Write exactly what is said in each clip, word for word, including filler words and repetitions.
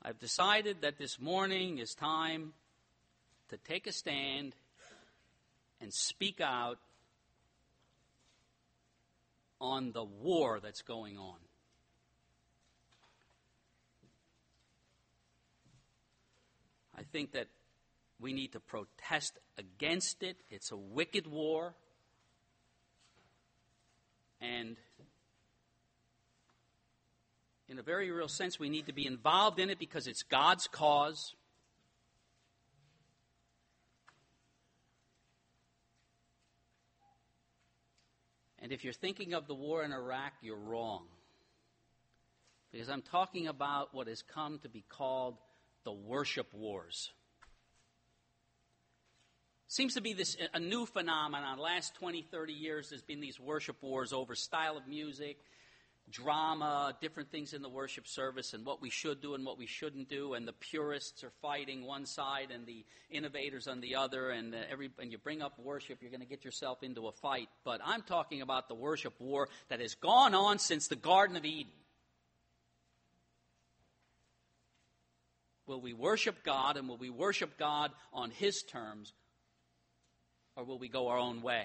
I've decided that this morning is time to take a stand and speak out on the war that's going on. I think that we need to protest against it. It's a wicked war. And in a very real sense, we need to be involved in it because it's God's cause. And if you're thinking of the war in Iraq, you're wrong. Because I'm talking about what has come to be called the worship wars. Seems to be this a new phenomenon. The last twenty, thirty years there's been these worship wars over style of music, drama, different things in the worship service, and what we should do and what we shouldn't do. And the purists are fighting one side and the innovators on the other. And uh, every and you bring up worship, you're going to get yourself into a fight. But I'm talking about the worship war that has gone on since the Garden of Eden. Will we worship God, and will we worship God on His terms, or will we go our own way?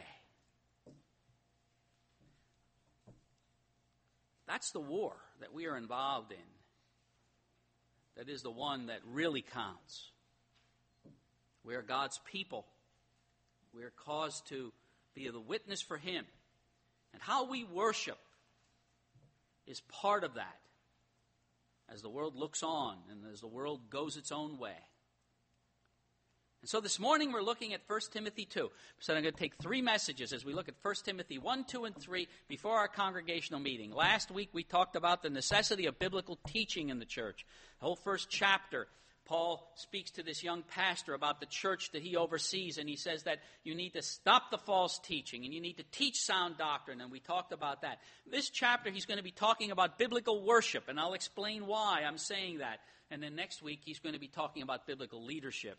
That's the war that we are involved in. That is the one that really counts. We are God's people. We are caused to be the witness for Him. And how we worship is part of that. As the world looks on and as the world goes its own way. And so this morning we're looking at First Timothy two. So I'm going to take three messages as we look at First Timothy one, two, and three before our congregational meeting. Last week we talked about the necessity of biblical teaching in the church. The whole first chapter, Paul speaks to this young pastor about the church that he oversees, and he says that you need to stop the false teaching and you need to teach sound doctrine, and we talked about that. This chapter he's going to be talking about biblical worship, and I'll explain why I'm saying that. And then next week he's going to be talking about biblical leadership.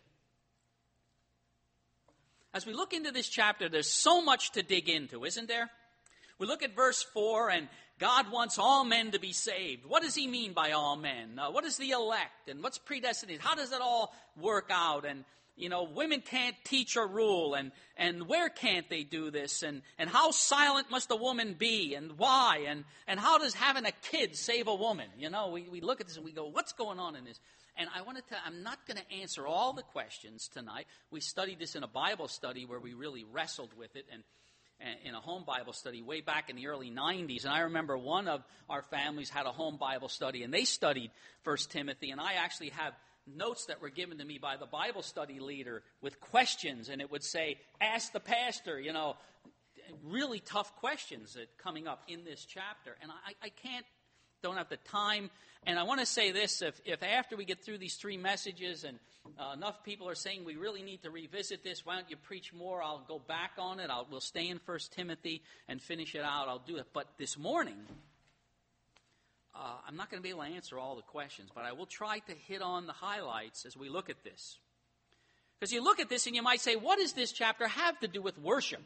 As we look into this chapter, there's so much to dig into, isn't there? We look at verse four, and God wants all men to be saved. What does He mean by all men? Uh, what is the elect? And what's predestined? How does it all work out? And, you know, women can't teach or rule. And, and where can't they do this? And, and how silent must a woman be? And why? And, and how does having a kid save a woman? You know, we, we look at this and we go, what's going on in this? And I want to tell, I'm not going to answer all the questions tonight. We studied this in a Bible study where we really wrestled with it, and in a home Bible study way back in the early nineties. And I remember one of our families had a home Bible study, and they studied First Timothy. And I actually have notes that were given to me by the Bible study leader with questions. And it would say, ask the pastor, you know, really tough questions that coming up in this chapter. And I, I can't, don't have the time. And I want to say this, if, if after we get through these three messages and uh, enough people are saying we really need to revisit this, why don't you preach more? I'll go back on it. I'll, we'll stay in First Timothy and finish it out. I'll do it. But this morning, uh, I'm not going to be able to answer all the questions, but I will try to hit on the highlights as we look at this. Because you look at this and you might say, what does this chapter have to do with worship?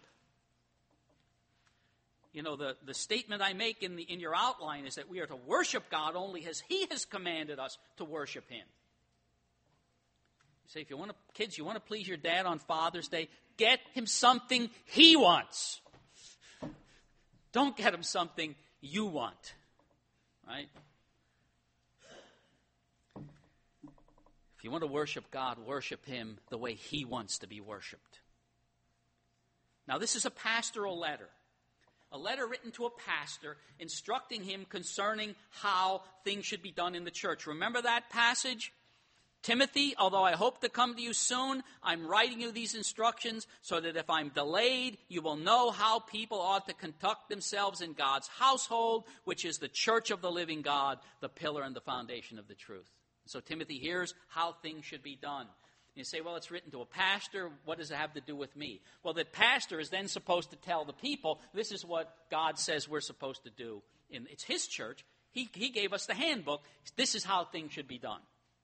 You know, the, the statement I make in the in your outline is that we are to worship God only as He has commanded us to worship Him. You say, if you want to, kids, you want to please your dad on Father's Day, get him something he wants. Don't get him something you want. Right? If you want to worship God, worship Him the way He wants to be worshiped. Now, this is a pastoral letter. A letter written to a pastor instructing him concerning how things should be done in the church. Remember that passage? Timothy, although I hope to come to you soon, I'm writing you these instructions so that if I'm delayed, you will know how people ought to conduct themselves in God's household, which is the church of the living God, the pillar and the foundation of the truth. So Timothy, here's how things should be done. You say, well, it's written to a pastor. What does it have to do with me? Well, the pastor is then supposed to tell the people, this is what God says we're supposed to do. In, it's His church. He, he gave us the handbook. This is how things should be done.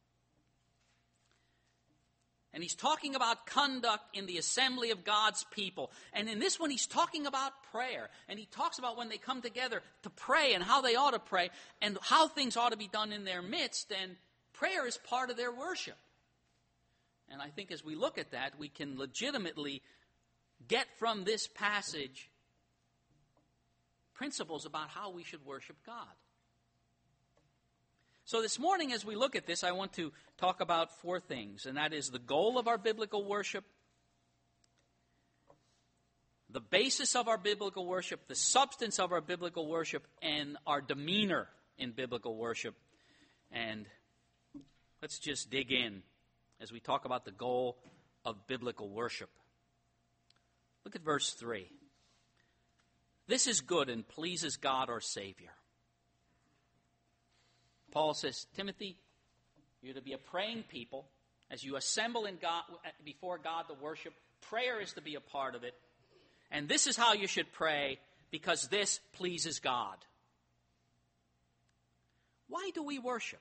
And he's talking about conduct in the assembly of God's people. And in this one, he's talking about prayer. And he talks about when they come together to pray and how they ought to pray and how things ought to be done in their midst. And Prayer is part of their worship. And I think as we look at that, we can legitimately get from this passage principles about how we should worship God. So this morning, as we look at this, I want to talk about four things, and that is the goal of our biblical worship, the basis of our biblical worship, the substance of our biblical worship, and our demeanor in biblical worship. And let's just dig in as we talk about the goal of biblical worship. Look at verse three. This is good and pleases God our Savior. Paul says, Timothy, you're to be a praying people. As you assemble in God, before God to worship, prayer is to be a part of it. And this is how you should pray, because this pleases God. Why do we worship?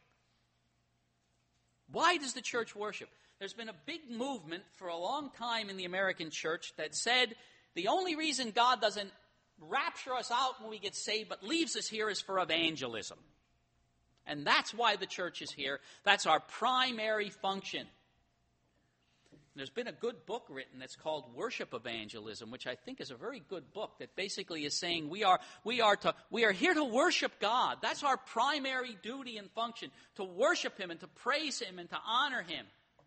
Why does the church worship? There's been a big movement for a long time in the American church that said the only reason God doesn't rapture us out when we get saved but leaves us here is for evangelism. And that's why the church is here. That's our primary function. There's been a good book written that's called Worship Evangelism, which I think is a very good book that basically is saying we are we are to we are here to worship God. That's our primary duty and function, to worship Him and to praise Him and to honor Him.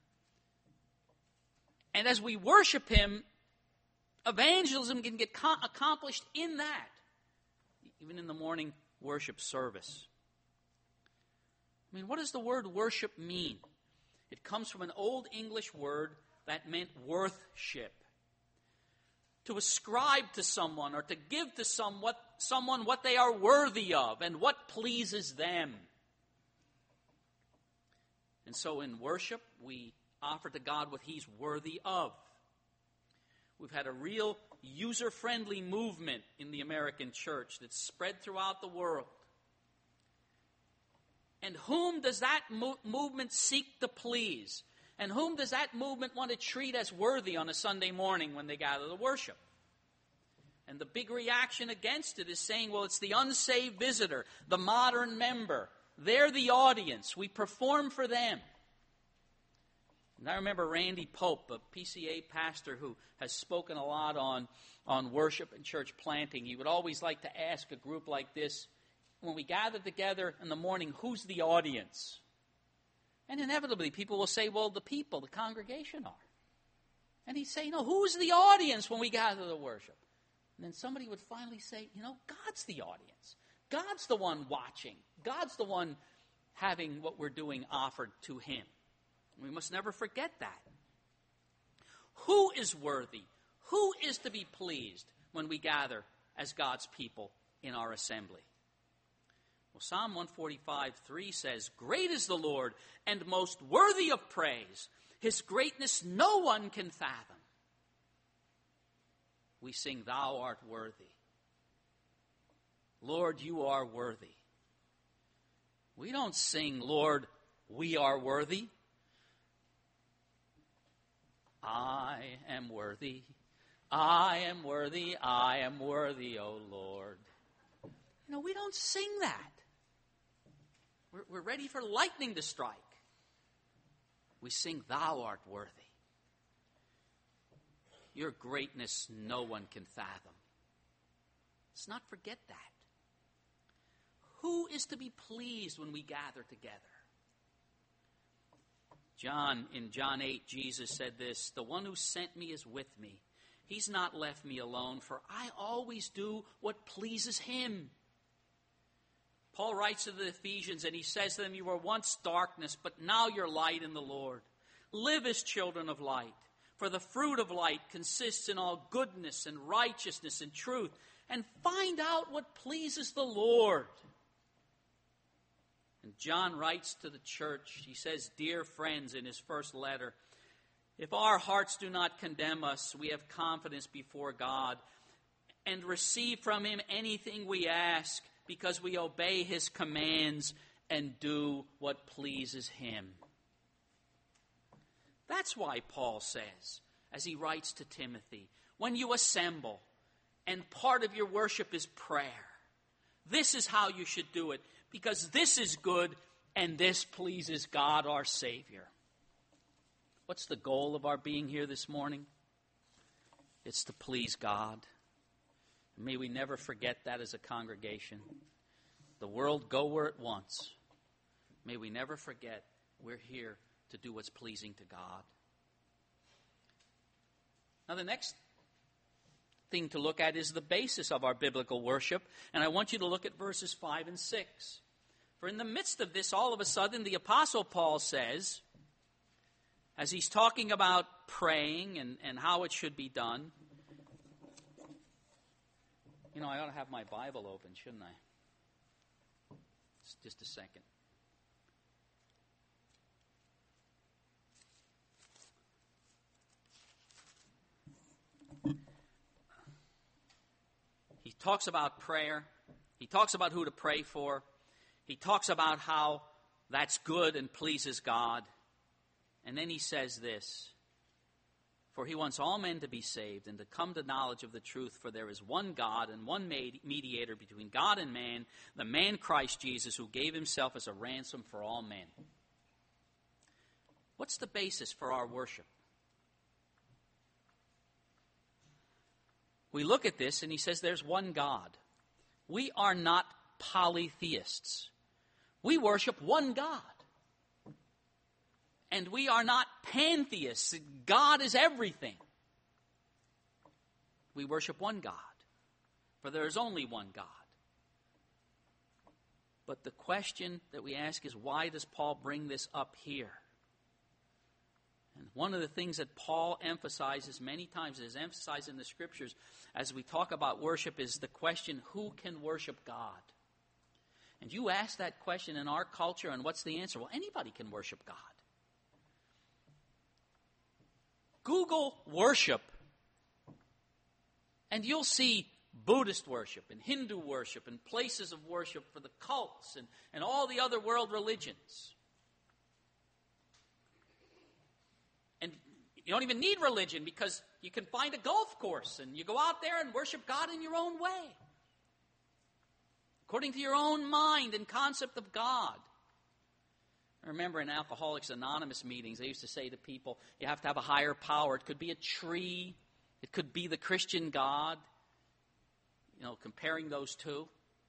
And as we worship Him, evangelism can get co- accomplished in that, even in the morning worship service. I mean, what does the word worship mean? It comes from an Old English word that meant worthship. To ascribe to someone or to give to some what, someone what they are worthy of and what pleases them. And so in worship, we offer to God what He's worthy of. We've had a real user-friendly movement in the American church that's spread throughout the world. And whom does that mo- movement seek to please? And whom does that movement want to treat as worthy on a Sunday morning when they gather to worship? And the big reaction against it is saying, well, it's the unsaved visitor, the modern member. They're the audience. We perform for them. And I remember Randy Pope, a P C A pastor who has spoken a lot on, on worship and church planting. He would always like to ask a group like this, when we gather together in the morning, who's the audience? And inevitably, people will say, well, the people, the congregation are. And he'd say, no, who's the audience when we gather to worship? And then somebody would finally say, you know, God's the audience. God's the one watching. God's the one having what we're doing offered to Him. We must never forget that. Who is worthy? Who is to be pleased when we gather as God's people in our assembly? Well, Psalm one forty-five, three says, great is the Lord and most worthy of praise. His greatness no one can fathom. We sing, Thou art worthy. Lord, you are worthy. We don't sing, Lord, we are worthy. I am worthy. I am worthy. I am worthy, O Lord. You know, we don't sing that. We're, we're ready for lightning to strike. We sing, Thou art worthy. Your greatness no one can fathom. Let's not forget that. Who is to be pleased when we gather together? John, in John eight, Jesus said this, the one who sent me is with me. He's not left me alone, for I always do what pleases Him. Paul writes to the Ephesians, and he says to them, you were once darkness, but now you're light in the Lord. Live as children of light, for the fruit of light consists in all goodness and righteousness and truth, and find out what pleases the Lord. And John writes to the church, he says, dear friends, in his first letter, if our hearts do not condemn us, we have confidence before God and receive from Him anything we ask because we obey His commands and do what pleases Him. That's why Paul says, as he writes to Timothy, when you assemble and part of your worship is prayer, this is how you should do it, because this is good And this pleases God our Savior. What's the goal of our being here this morning? It's to please God. May we never forget that as a congregation. The world go where it wants. May we never forget we're here to do what's pleasing to God. Now the next thing to look at is the basis of our biblical worship. And I want you to look at verses five and six. For in the midst of this, all of a sudden, the Apostle Paul says, as he's talking about praying and, and how it should be done, you know, I ought to have my Bible open, shouldn't I? Just a second. He talks about prayer. He talks about who to pray for. He talks about how that's good and pleases God. And then he says this, for he wants all men to be saved and to come to knowledge of the truth, for there is one God and one mediator between God and man, the man Christ Jesus, who gave himself as a ransom for all men. What's the basis for our worship? We look at this and he says there's one God. We are not polytheists. We worship one God. And we are not pantheists. God is everything. We worship one God. For there is only one God. But the question that we ask is, why does Paul bring this up here? And one of the things that Paul emphasizes many times, is emphasized in the Scriptures, as we talk about worship, is the question, who can worship God? And you ask that question in our culture, and what's the answer? Well, anybody can worship God. Google worship, and you'll see Buddhist worship and Hindu worship and places of worship for the cults and, and all the other world religions. And you don't even need religion, because you can find a golf course and you go out there and worship God in your own way, according to your own mind and concept of God. I remember in Alcoholics Anonymous meetings, they used to say to people, you have to have a higher power. It could be a tree. It could be the Christian God. You know, comparing those two.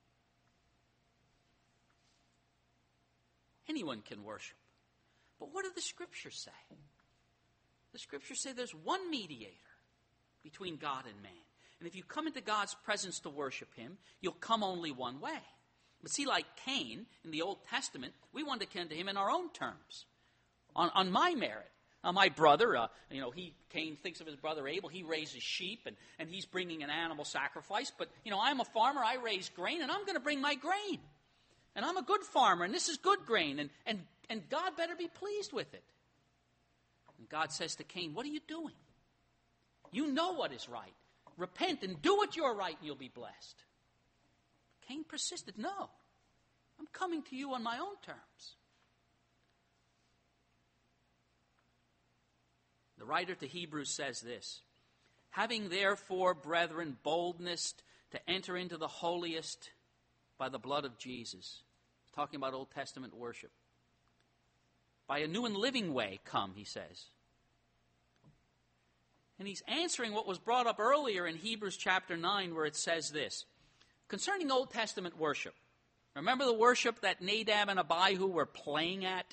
Anyone can worship. But what do the Scriptures say? The Scriptures say there's one mediator between God and man. And if you come into God's presence to worship him, you'll come only one way. But see, like Cain in the Old Testament, we want to come to him in our own terms, on, on my merit. Now, my brother, uh, you know, he Cain thinks of his brother Abel. He raises sheep, and, and he's bringing an animal sacrifice. But, you know, I'm a farmer. I raise grain, and I'm going to bring my grain. And I'm a good farmer, and this is good grain, and, and, and God better be pleased with it. And God says to Cain, what are you doing? You know what is right. Repent and do what you're right, and you'll be blessed. Cain persisted, no, I'm coming to you on my own terms. The writer to Hebrews says this, having therefore, brethren, boldness to enter into the holiest by the blood of Jesus. Talking about Old Testament worship. By a new and living way come, he says. And he's answering what was brought up earlier in Hebrews chapter nine, where it says this. Concerning Old Testament worship, remember the worship that Nadab and Abihu were playing at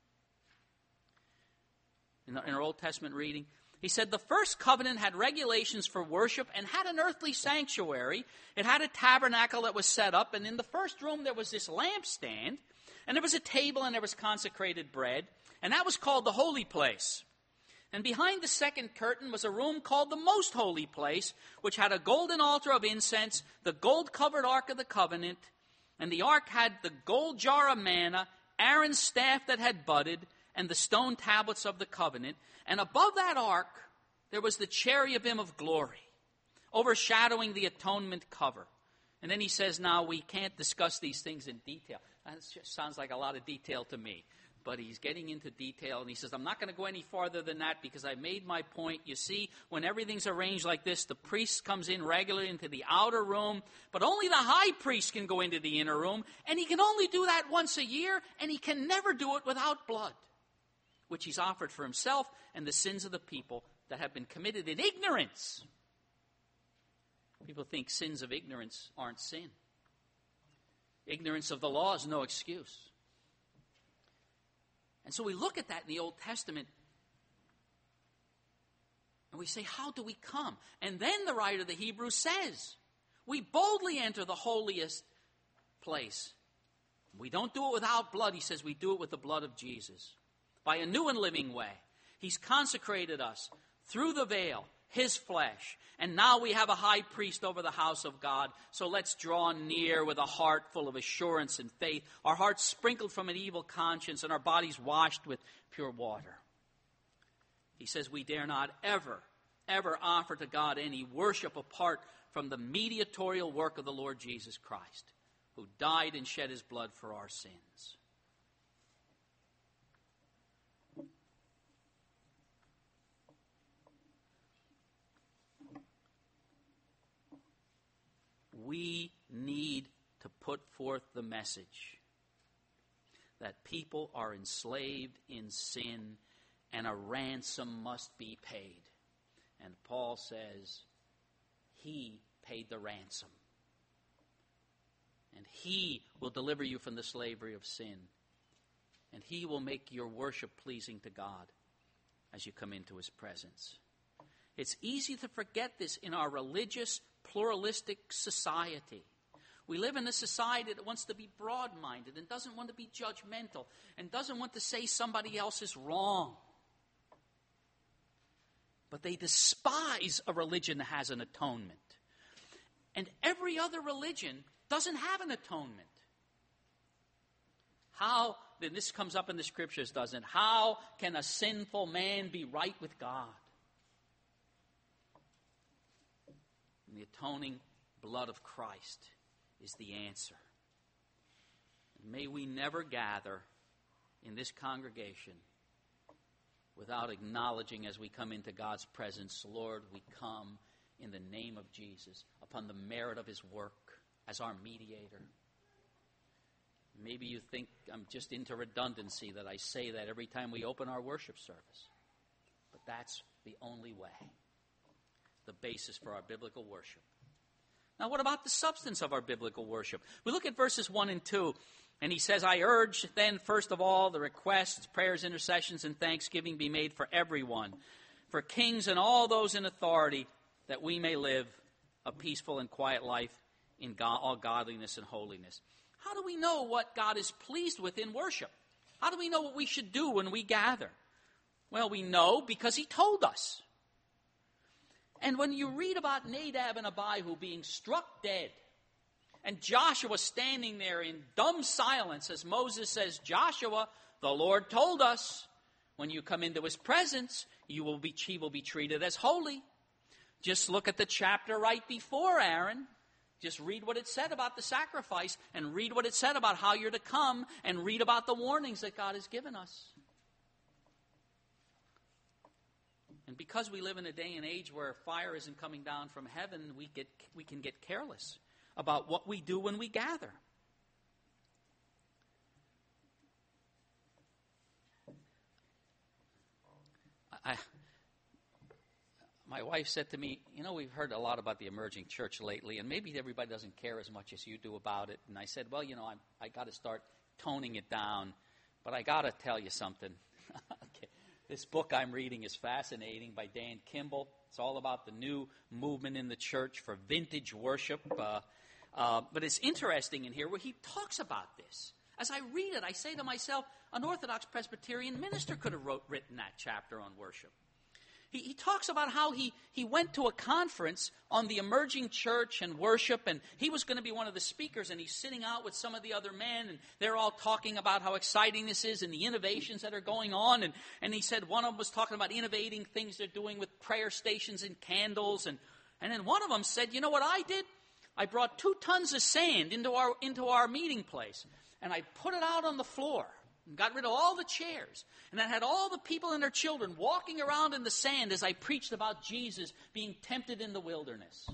in, the, in our Old Testament reading? He said the first covenant had regulations for worship and had an earthly sanctuary. It had a tabernacle that was set up, and in the first room there was this lampstand, and there was a table and there was consecrated bread, and that was called the holy place. And behind the second curtain was a room called the Most Holy Place, which had a golden altar of incense, the gold-covered Ark of the Covenant, and the Ark had the gold jar of manna, Aaron's staff that had budded, and the stone tablets of the covenant. And above that Ark, there was the cherubim of glory, overshadowing the atonement cover. And then he says, now we can't discuss these things in detail. That just sounds like a lot of detail to me. But he's getting into detail, and he says, I'm not going to go any farther than that because I made my point. You see, when everything's arranged like this, the priest comes in regularly into the outer room, but only the high priest can go into the inner room, and he can only do that once a year, and he can never do it without blood, which he's offered for himself and the sins of the people that have been committed in ignorance. People think sins of ignorance aren't sin. Ignorance of the law is no excuse. And so we look at that in the Old Testament and we say, how do we come? And then the writer of the Hebrews says, we boldly enter the holiest place. We don't do it without blood. He says we do it with the blood of Jesus. By a new and living way. He's consecrated us through the veil, his flesh. And now we have a high priest over the house of God. So let's draw near with a heart full of assurance and faith, our hearts sprinkled from an evil conscience, and our bodies washed with pure water. He says we dare not ever, ever offer to God any worship apart from the mediatorial work of the Lord Jesus Christ, who died and shed his blood for our sins. We need to put forth the message that people are enslaved in sin and a ransom must be paid. And Paul says he paid the ransom. And he will deliver you from the slavery of sin. And he will make your worship pleasing to God as you come into his presence. It's easy to forget this in our religious, pluralistic society. We live in a society that wants to be broad-minded and doesn't want to be judgmental and doesn't want to say somebody else is wrong. But they despise a religion that has an atonement. And every other religion doesn't have an atonement. How, then this comes up in the scriptures, doesn't it? How can a sinful man be right with God? And the atoning blood of Christ is the answer. And may we never gather in this congregation without acknowledging as we come into God's presence, Lord, we come in the name of Jesus, upon the merit of his work as our mediator. Maybe you think I'm just into redundancy that I say that every time we open our worship service. But that's the only way. The basis for our biblical worship. Now, what about the substance of our biblical worship? We look at verses one and two, and he says, I urge then, first of all, the requests, prayers, intercessions, and thanksgiving be made for everyone, for kings and all those in authority, that we may live a peaceful and quiet life in God, all godliness and holiness. How do we know what God is pleased with in worship? How do we know what we should do when we gather? Well, we know because he told us. And when you read about Nadab and Abihu being struck dead, and Joshua standing there in dumb silence as Moses says, Joshua, the Lord told us, when you come into his presence, you will be, he will be treated as holy. Just look at the chapter right before Aaron. Just read what it said about the sacrifice, and read what it said about how you're to come, and read about the warnings that God has given us. And because we live in a day and age where fire isn't coming down from heaven, we get we can get careless about what we do when we gather. I, my wife said to me, you know, we've heard a lot about the emerging church lately, and maybe everybody doesn't care as much as you do about it. And I said, well, you know, I'm, I got to start toning it down, but I got to tell you something. Okay. This book I'm reading is fascinating, by Dan Kimball. It's all about the new movement in the church for vintage worship. Uh, uh, but it's interesting in here where he talks about this. As I read it, I say to myself, an Orthodox Presbyterian minister could have wrote, written that chapter on worship. He, he talks about how he, he went to a conference on the emerging church and worship, and he was going to be one of the speakers, and he's sitting out with some of the other men, and they're all talking about how exciting this is and the innovations that are going on. And, and he said one of them was talking about innovating things they're doing with prayer stations and candles. And, and then one of them said, you know what I did? I brought two tons of sand into our, into our meeting place, and I put it out on the floor. and got rid of all the chairs, and I had all the people and their children walking around in the sand as I preached about Jesus being tempted in the wilderness.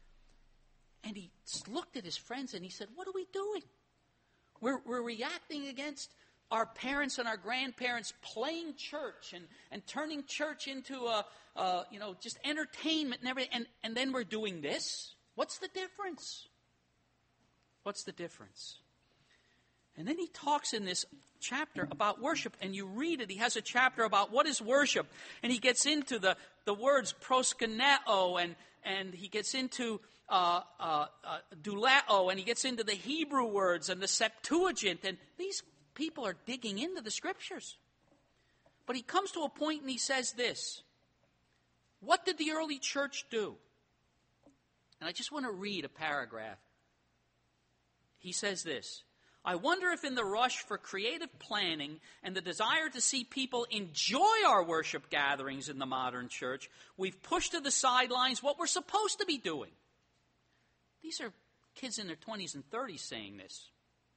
And he looked at his friends and he said, what are we doing? We're, we're reacting against our parents and our grandparents playing church and, and turning church into a, a, you know, just entertainment and everything. And, and then we're doing this? What's the difference? What's the difference? And then he talks in this chapter about worship, and you read it. He has a chapter about what is worship, and he gets into the, the words proskuneo, and, and he gets into uh, uh, uh, douleo, and he gets into the Hebrew words and the Septuagint, and these people are digging into the Scriptures. But he comes to a point and he says this. What did the early church do? And I just want to read a paragraph. He says this. I wonder if in the rush for creative planning and the desire to see people enjoy our worship gatherings in the modern church, we've pushed to the sidelines what we're supposed to be doing. These are kids in their twenties and thirties saying this.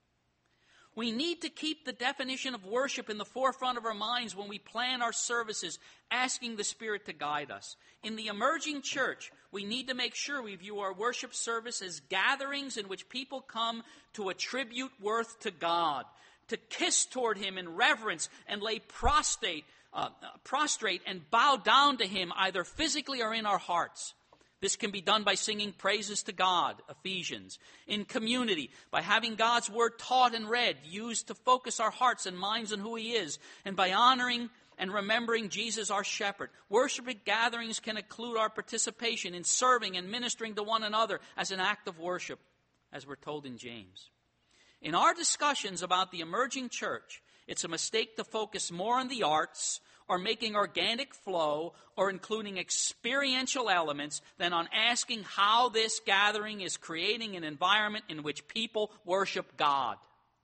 We need to keep the definition of worship in the forefront of our minds when we plan our services, asking the Spirit to guide us. In the emerging church, we need to make sure we view our worship service as gatherings in which people come to attribute worth to God, to kiss toward Him in reverence and lay prostrate, uh, prostrate and bow down to Him either physically or in our hearts. This can be done by singing praises to God, Ephesians. In community, by having God's word taught and read, used to focus our hearts and minds on who He is, and by honoring and remembering Jesus our shepherd. Worship gatherings can include our participation in serving and ministering to one another as an act of worship, as we're told in James. In our discussions about the emerging church, it's a mistake to focus more on the arts or making organic flow or including experiential elements than on asking how this gathering is creating an environment in which people worship God.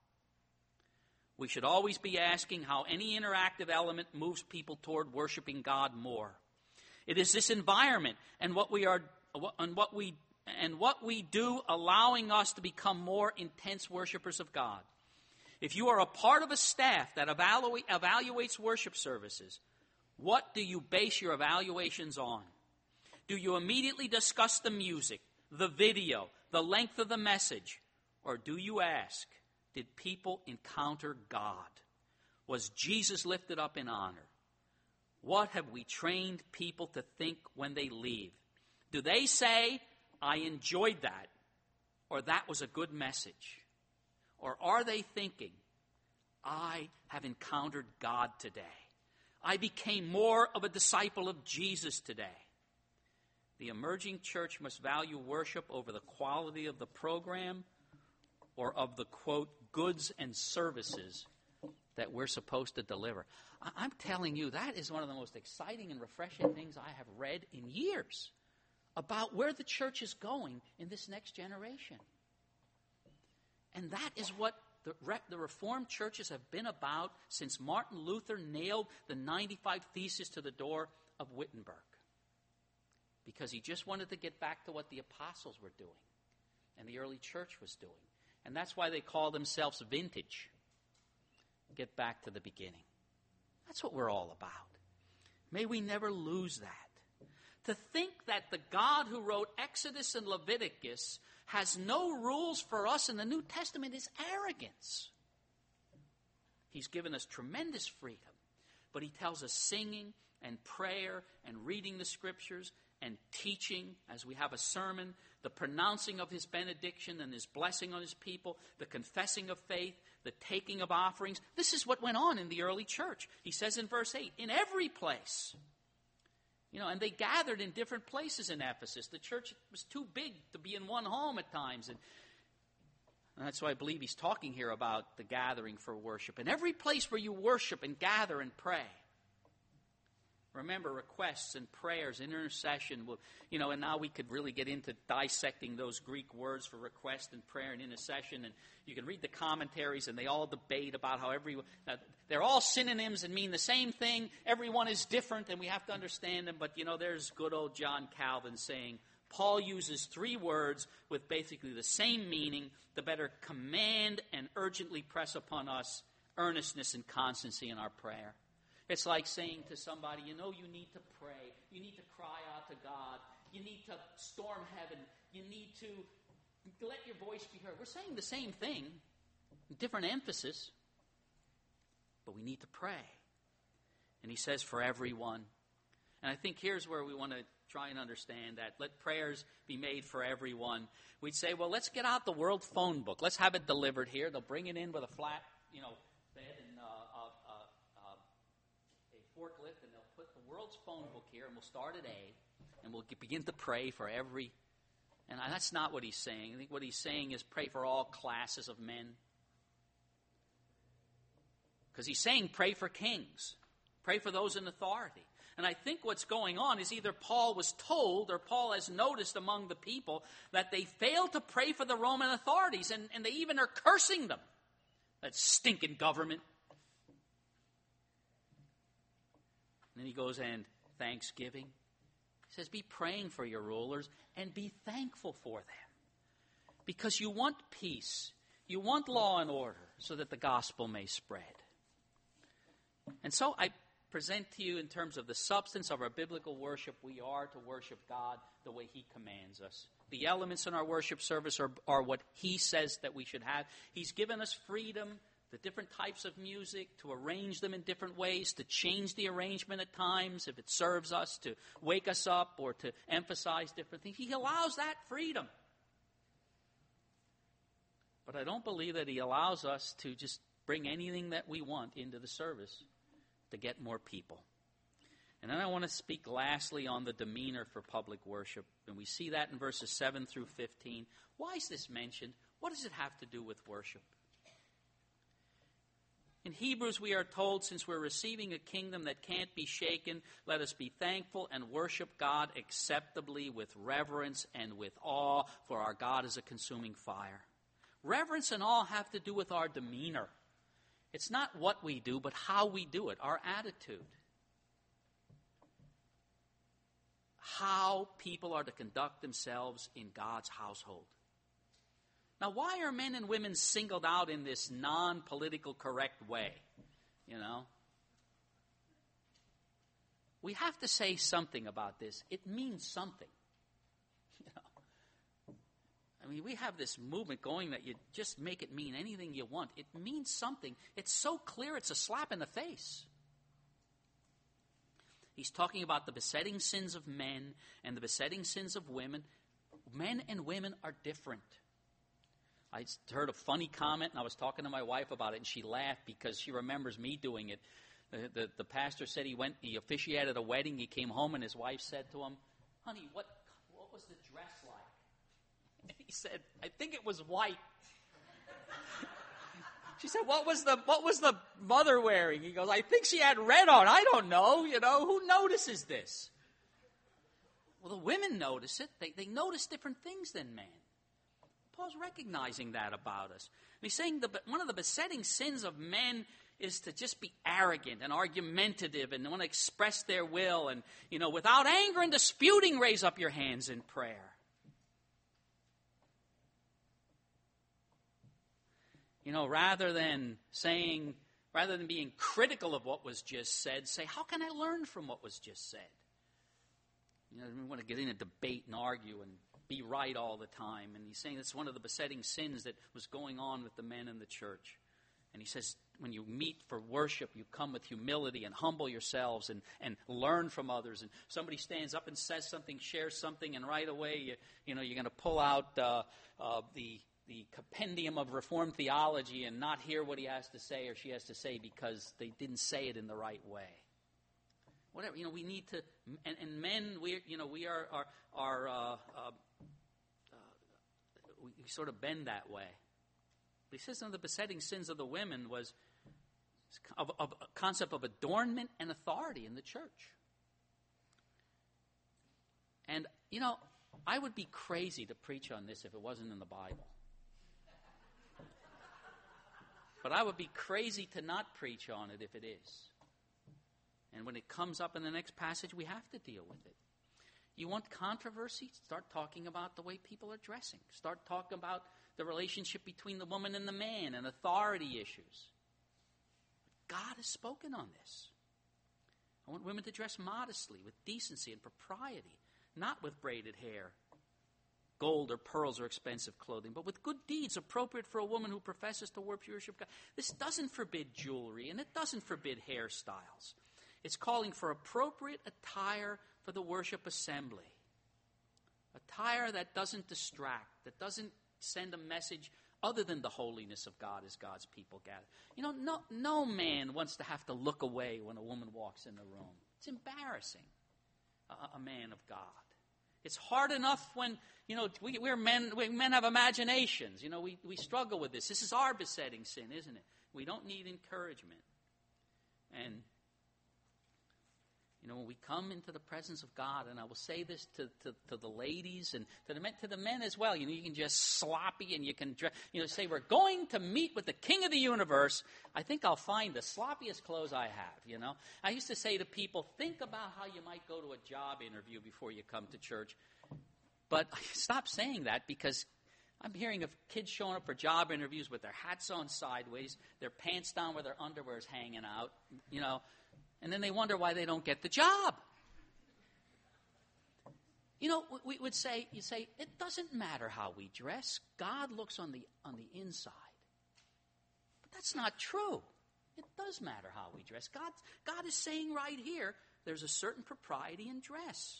We should always be asking how any interactive element moves people toward worshiping God more. It is this environment and what we are and what we and what we do allowing us to become more intense worshipers of God. If you are a part of a staff that evaluate, evaluates worship services, what do you base your evaluations on? Do you immediately discuss the music, the video, the length of the message? Or do you ask, did people encounter God? Was Jesus lifted up in honor? What have we trained people to think when they leave? Do they say, I enjoyed that, or that was a good message? Or are they thinking, I have encountered God today. I became more of a disciple of Jesus today. The emerging church must value worship over the quality of the program or of the, quote, goods and services that we're supposed to deliver. I'm telling you, that is one of the most exciting and refreshing things I have read in years about where the church is going in this next generation. And that is what the, Re- the Reformed churches have been about since Martin Luther nailed the ninety-five Theses to the door of Wittenberg. Because he just wanted to get back to what the apostles were doing and the early church was doing. And that's why they call themselves vintage. Get back to the beginning. That's what we're all about. May we never lose that. To think that the God who wrote Exodus and Leviticus has no rules for us in the New Testament is arrogance. He's given us tremendous freedom, but he tells us singing and prayer and reading the Scriptures and teaching as we have a sermon, the pronouncing of his benediction and his blessing on his people, the confessing of faith, the taking of offerings. This is what went on in the early church. He says in verse eight, in every place. You know, and they gathered in different places in Ephesus. The church was too big to be in one home at times. And, and that's why I believe he's talking here about the gathering for worship. In every place where you worship and gather and pray. Remember, requests and prayers, intercession. Will, you know, and now we could really get into dissecting those Greek words for request and prayer and intercession. And you can read the commentaries, and they all debate about how every uh, they're all synonyms and mean the same thing. Everyone is different, and we have to understand them. But, you know, there's good old John Calvin saying, Paul uses three words with basically the same meaning to better command and urgently press upon us earnestness and constancy in our prayer. It's like saying to somebody, you know, you need to pray. You need to cry out to God. You need to storm heaven. You need to let your voice be heard. We're saying the same thing, different emphasis, but we need to pray. And he says for everyone. And I think here's where we want to try and understand that. Let prayers be made for everyone. We'd say, well, let's get out the World Phone Book. Let's have it delivered here. They'll bring it in with a flat, you know, bed and uh, uh, uh, uh, a forklift, and they'll put the World's Phone Book here, and we'll start at A, and we'll get, begin to pray for every. And that's not what he's saying. I think what he's saying is pray for all classes of men. Because he's saying pray for kings. Pray for those in authority. And I think what's going on is either Paul was told or Paul has noticed among the people that they failed to pray for the Roman authorities, and, and they even are cursing them. That stinking government. And then he goes, and thanksgiving. He says, be praying for your rulers and be thankful for them. Because you want peace. You want law and order so that the gospel may spread. And so I present to you in terms of the substance of our biblical worship, we are to worship God the way he commands us. The elements in our worship service are, are what he says that we should have. He's given us freedom, the different types of music, to arrange them in different ways, to change the arrangement at times if it serves us, to wake us up or to emphasize different things. He allows that freedom. But I don't believe that he allows us to just bring anything that we want into the service to get more people. And then I want to speak lastly on the demeanor for public worship. And we see that in verses seven through fifteen. Why is this mentioned? What does it have to do with worship? In Hebrews, we are told, since we're receiving a kingdom that can't be shaken, let us be thankful and worship God acceptably with reverence and with awe, for our God is a consuming fire. Reverence and awe have to do with our demeanor. It's not what we do, but how we do it, our attitude. How people are to conduct themselves in God's household. Now, why are men and women singled out in this non-political correct way? You know? We have to say something about this. It means something. You know? I mean, we have this movement going that you just make it mean anything you want. It means something. It's so clear it's a slap in the face. He's talking about the besetting sins of men and the besetting sins of women. Men and women are different. I heard a funny comment, and I was talking to my wife about it, and she laughed because she remembers me doing it. The, the, the pastor said he went, he officiated a wedding. He came home, and his wife said to him, honey, what, what was the dress like? He said, I think it was white. She said, what was the what was the mother wearing? He goes, I think she had red on. I don't know. You know, who notices this? Well, the women notice it. They, they notice different things than men. Paul's recognizing that about us. And he's saying the, one of the besetting sins of men is to just be arrogant and argumentative and want to express their will. And, you know, without anger and disputing, raise up your hands in prayer. You know, rather than saying, rather than being critical of what was just said, say, how can I learn from what was just said? You know, we want to get in a debate and argue and be right all the time. And he's saying that's one of the besetting sins that was going on with the men in the church. And he says, when you meet for worship, you come with humility and humble yourselves and, and learn from others. And somebody stands up and says something, shares something, and right away, you, you know, you're going to pull out uh, uh, the... the compendium of Reformed theology and not hear what he has to say or she has to say because they didn't say it in the right way. Whatever, you know, we need to, and, and men, we, you know, we are, are, are uh, uh, uh, we, we sort of bend that way. But he says some of the besetting sins of the women was of, of a concept of adornment and authority in the church. And, you know, I would be crazy to preach on this if it wasn't in the Bible. But I would be crazy to not preach on it if it is. And when it comes up in the next passage, we have to deal with it. You want controversy? Start talking about the way people are dressing. Start talking about the relationship between the woman and the man and authority issues. God has spoken on this. I want women to dress modestly, with decency and propriety, not with braided hair, gold or pearls or expensive clothing, but with good deeds appropriate for a woman who professes to worship God. This doesn't forbid jewelry, and it doesn't forbid hairstyles. It's calling for appropriate attire for the worship assembly. Attire that doesn't distract, that doesn't send a message other than the holiness of God as God's people gather. You know, no, no man wants to have to look away when a woman walks in the room. It's embarrassing, a, a man of God. It's hard enough when, you know, we, we're men, we, men have imaginations. You know, we, we struggle with this. This is our besetting sin, isn't it? We don't need encouragement. And, you know, when we come into the presence of God, and I will say this to, to, to the ladies and to the men, to the men as well, you know, you can just sloppy and you can, you know, say, we're going to meet with the King of the universe. I think I'll find the sloppiest clothes I have, you know. I used to say to people, think about how you might go to a job interview before you come to church. But stop saying that, because I'm hearing of kids showing up for job interviews with their hats on sideways, their pants down where their underwear is hanging out, you know. And then they wonder why they don't get the job. You know, we would say, you say, it doesn't matter how we dress. God looks on the on the inside. But that's not true. It does matter how we dress. God, God is saying right here, there's a certain propriety in dress.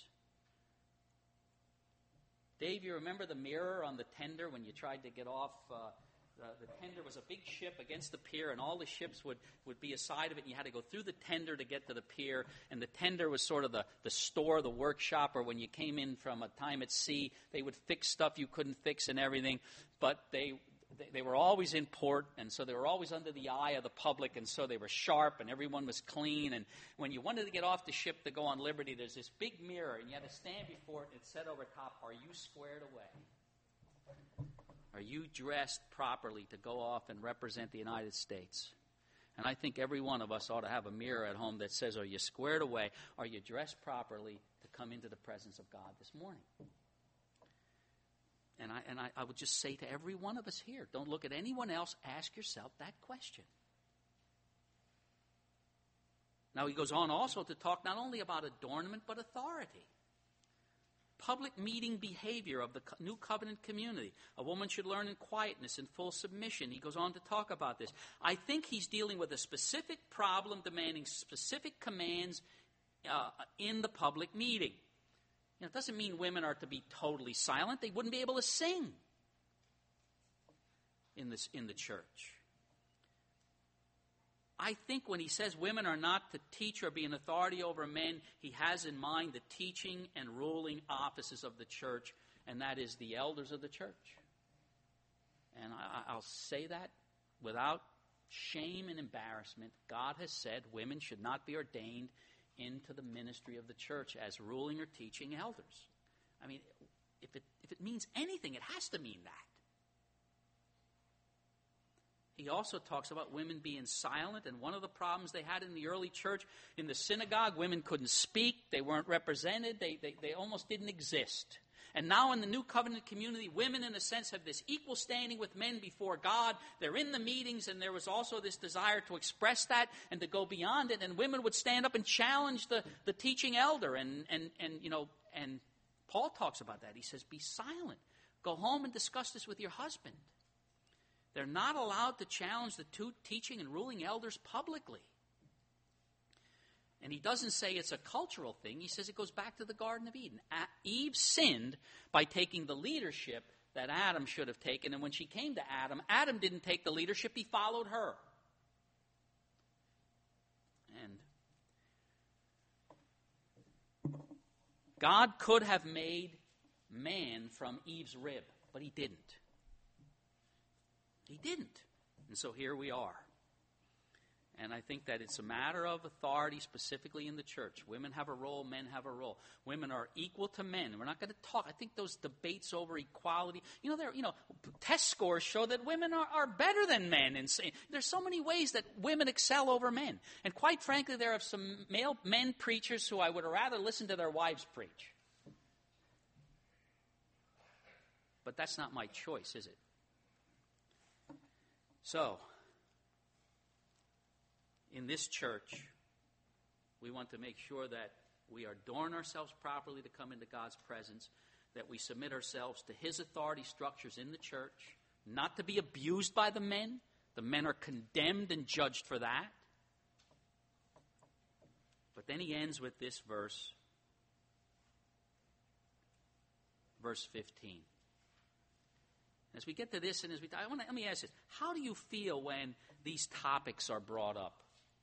Dave, you remember the mirror on the tender when you tried to get off... Uh, The, the tender was a big ship against the pier, and all the ships would, would be aside of it, and you had to go through the tender to get to the pier. And the tender was sort of the, the store, the workshop, or when you came in from a time at sea, they would fix stuff you couldn't fix and everything. But they, they, they were always in port, and so they were always under the eye of the public, and so they were sharp, and everyone was clean. And when you wanted to get off the ship to go on liberty, there's this big mirror, and you had to stand before it, and it said over top, "Are you squared away? Are you dressed properly to go off and represent the United States?" And I think every one of us ought to have a mirror at home that says, are you squared away? Are you dressed properly to come into the presence of God this morning? And I, and I, I would just say to every one of us here, don't look at anyone else. Ask yourself that question. Now he goes on also to talk not only about adornment, but authority. Public meeting behavior of the new covenant community. A woman should learn in quietness and full submission. He goes on to talk about this. I think he's dealing with a specific problem demanding specific commands uh, in the public meeting. You know, it doesn't mean women are to be totally silent. They wouldn't be able to sing in this in the church. I think when he says women are not to teach or be an authority over men, he has in mind the teaching and ruling offices of the church, and that is the elders of the church. And I, I'll say that without shame and embarrassment. God has said women should not be ordained into the ministry of the church as ruling or teaching elders. I mean, if it, if it means anything, it has to mean that. He also talks about women being silent, and one of the problems they had in the early church, in the synagogue, women couldn't speak, they weren't represented, they, they, they almost didn't exist. And now in the new covenant community, women in a sense have this equal standing with men before God. They're in the meetings, and there was also this desire to express that and to go beyond it, and women would stand up and challenge the, the teaching elder, and, and, and, you know, and Paul talks about that. He says, be silent. Go home and discuss this with your husband. They're not allowed to challenge the two teaching and ruling elders publicly. And he doesn't say it's a cultural thing. He says it goes back to the Garden of Eden. Eve sinned by taking the leadership that Adam should have taken. And when she came to Adam, Adam didn't take the leadership. He followed her. And God could have made man from Eve's rib, but he didn't. He didn't. And so here we are. And I think that it's a matter of authority specifically in the church. Women have a role, men have a role. Women are equal to men. We're not going to talk. I think those debates over equality, you know, there, you know, test scores show that women are, are better than men. And there's so many ways that women excel over men. And quite frankly, there are some male men preachers who I would rather listen to their wives preach. But that's not my choice, is it? So, in this church, we want to make sure that we adorn ourselves properly to come into God's presence, that we submit ourselves to His authority structures in the church, not to be abused by the men. The men are condemned and judged for that. But then he ends with this verse, verse fifteen. As we get to this, and as we, I want to, let me ask this: how do you feel when these topics are brought up?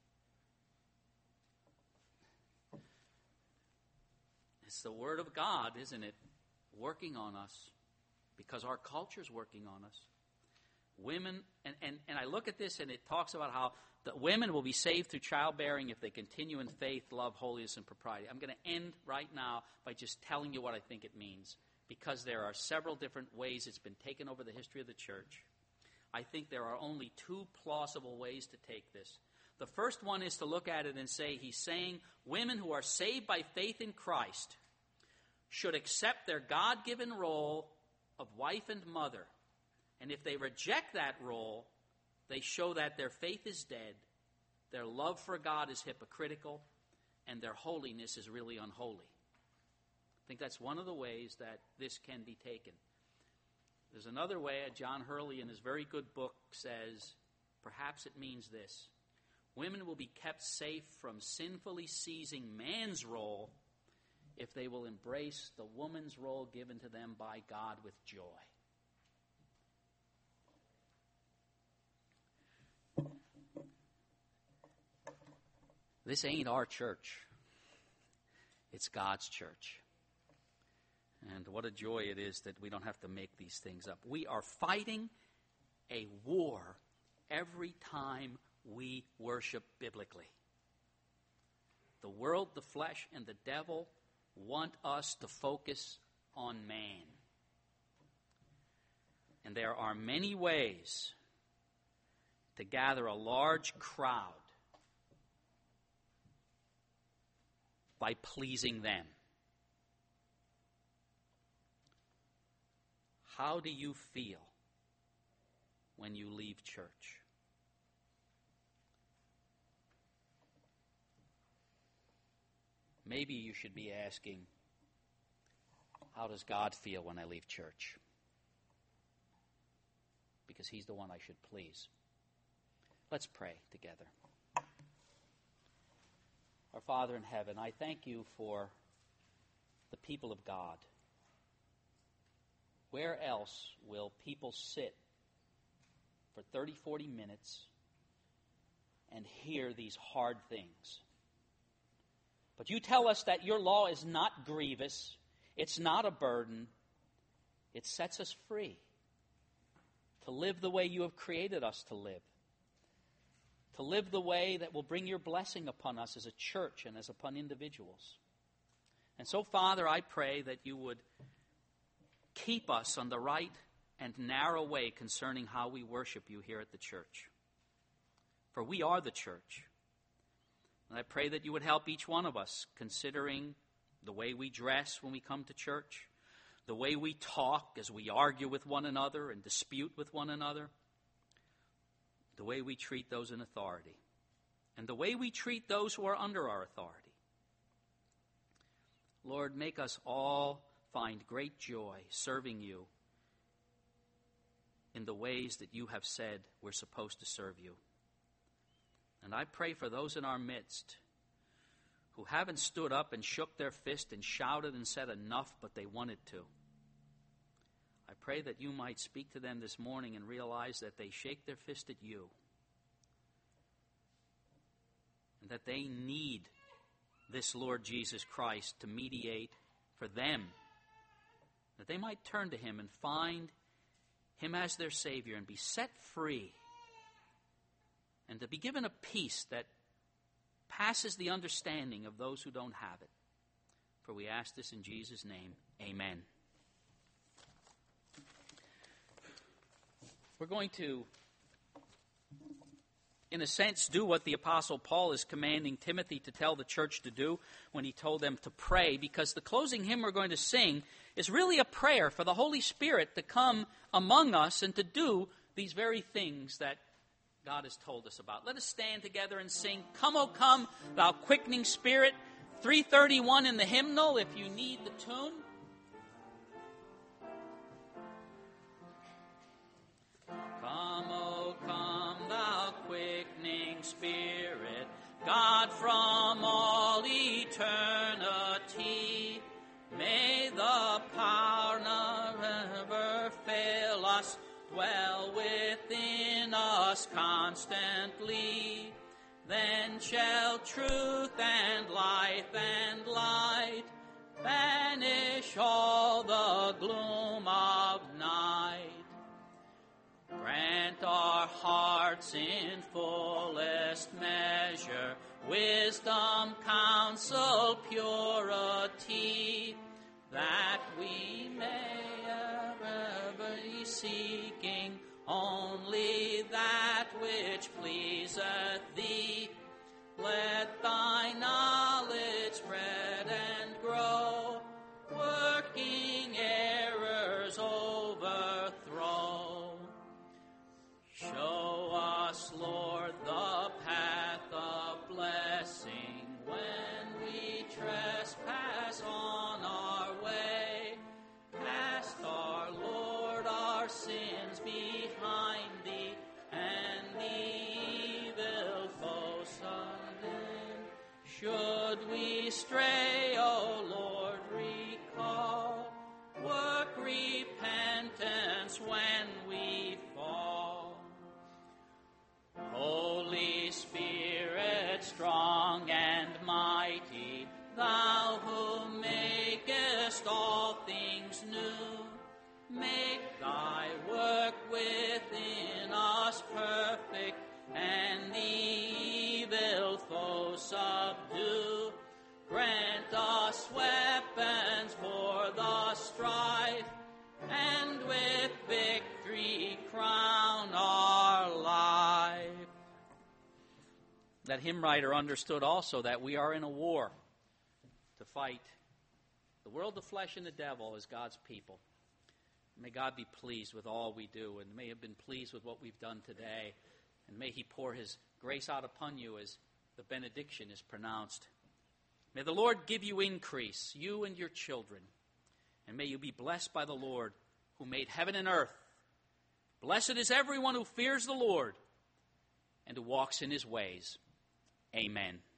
It's the Word of God, isn't it, working on us, because our culture's working on us. Women, and, and, and I look at this, and it talks about how the women will be saved through childbearing if they continue in faith, love, holiness, and propriety. I'm going to end right now by just telling you what I think it means, because there are several different ways it's been taken over the history of the church. I think there are only two plausible ways to take this. The first one is to look at it and say, he's saying women who are saved by faith in Christ should accept their God-given role of wife and mother. And if they reject that role, they show that their faith is dead, their love for God is hypocritical, and their holiness is really unholy. I think that's one of the ways that this can be taken. There's another way. John Hurley, in his very good book, says, perhaps it means this: women will be kept safe from sinfully seizing man's role if they will embrace the woman's role given to them by God with joy. This ain't our church. It's God's church. And what a joy it is that we don't have to make these things up. We are fighting a war every time we worship biblically. The world, the flesh, and the devil want us to focus on man. And there are many ways to gather a large crowd by pleasing them. How do you feel when you leave church? Maybe you should be asking, how does God feel when I leave church? Because He's the one I should please. Let's pray together. Our Father in heaven, I thank You for the people of God. Where else will people sit for thirty, forty minutes and hear these hard things? But You tell us that Your law is not grievous. It's not a burden. It sets us free to live the way You have created us to live. To live the way that will bring Your blessing upon us as a church and as upon individuals. And so, Father, I pray that You would keep us on the right and narrow way concerning how we worship You here at the church. For we are the church. And I pray that You would help each one of us, considering the way we dress when we come to church, the way we talk as we argue with one another and dispute with one another, the way we treat those in authority, and the way we treat those who are under our authority. Lord, make us all find great joy serving You in the ways that You have said we're supposed to serve You. And I pray for those in our midst who haven't stood up and shook their fist and shouted and said enough, but they wanted to. I pray that You might speak to them this morning and realize that they shake their fist at You, and that they need this Lord Jesus Christ to mediate for them, that they might turn to Him and find Him as their Savior and be set free, and to be given a peace that passes the understanding of those who don't have it. For we ask this in Jesus' name. Amen. We're going to, in a sense, do what the Apostle Paul is commanding Timothy to tell the church to do when he told them to pray, because the closing hymn we're going to sing is really a prayer for the Holy Spirit to come among us and to do these very things that God has told us about. Let us stand together and sing, Come, O Come, Thou Quickening Spirit. three thirty-one in the hymnal if you need the tune. Come, O come, Thou quickening Spirit, God from all eternity. May the power never fail us, dwell within us constantly. Then shall truth and life and light banish all the gloom of night. Grant our hearts in fullest measure wisdom, counsel, purity, that we may ever be seeking only that which pleaseth thee. Let thy knowledge spread and grow, working errors overthrow. Show us, Lord, the path of blessing when we trespass on our way. Cast our Lord our sins behind thee, and the evil foe sudden. Should we stray, O Lord, recall, work repentance when we fall. Holy Spirit, strong and mighty, thou who makest all things new, make thy work within us perfect, and the evil foe subdue. Grant us weapons for the strife, and with victory crown our life. That hymn writer understood also that we are in a war to fight the world, the flesh, and the devil as God's people. May God be pleased with all we do, and may have been pleased with what we've done today, and may he pour his grace out upon you as the benediction is pronounced. May the Lord give you increase, you and your children, and may you be blessed by the Lord who made heaven and earth. Blessed is everyone who fears the Lord and who walks in his ways. Amen.